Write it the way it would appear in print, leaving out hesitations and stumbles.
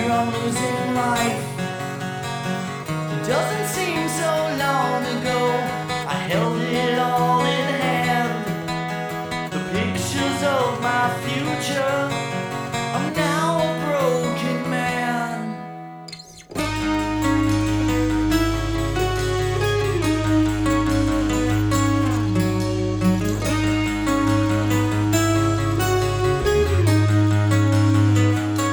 I'm losing life. It doesn't seem so long ago I held it